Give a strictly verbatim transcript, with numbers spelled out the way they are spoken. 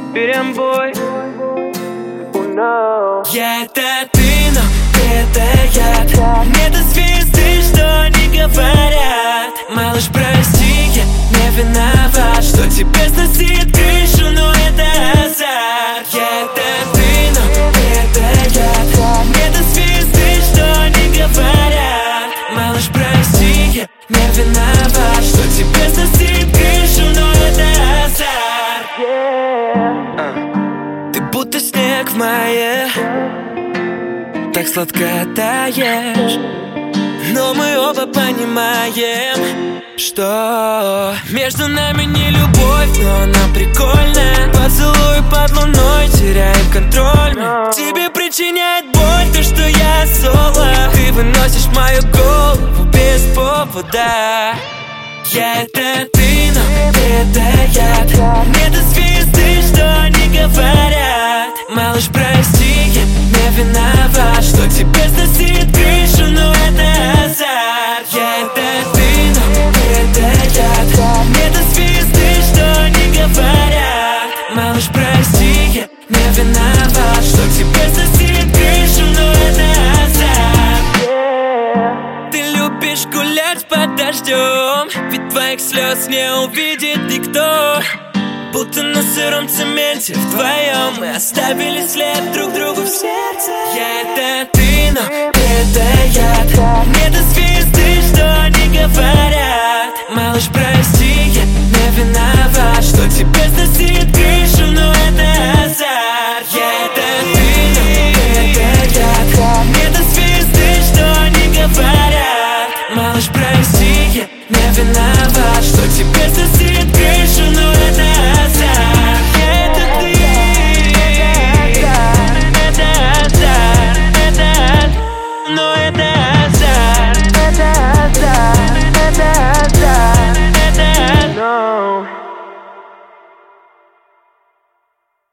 берем бой. Oh, no. Я это ты, но ты это я. Нет звезды, что они говорят. Малыш, прости, я не виноват, что тебе сносит крышу, но это азарт. Я это ты, но ты это я. Нет звезды, что они говорят. Малыш, прости, я не виноват, что тебе сносит крышу, но это азарт. Yeah. uh. Ты будто снег в мае, так сладко таешь. Но мы оба понимаем, что между нами не любовь, но нам прикольно. Поцелуй под луной, теряем контроль. Тебе причиняет боль то, что я соло. Ты выносишь мою голову без повода. Я это ты, но ты это я. Нет звезды, что они говорят. Малыш, прости, я не виноват, что тебе сносит крышу, но это азарт. Я это ты, но ты это я. Нет звезды, что они говорят. Малыш, прости, я не виноват, что тебе сносит крышу, но это азарт. Yeah. Ты любишь гулять под дождем, ведь твоих слез не увидит никто. Будто на сыром цементе вдвоем мы оставили след друг другу в сердце. Я это ты, но ты это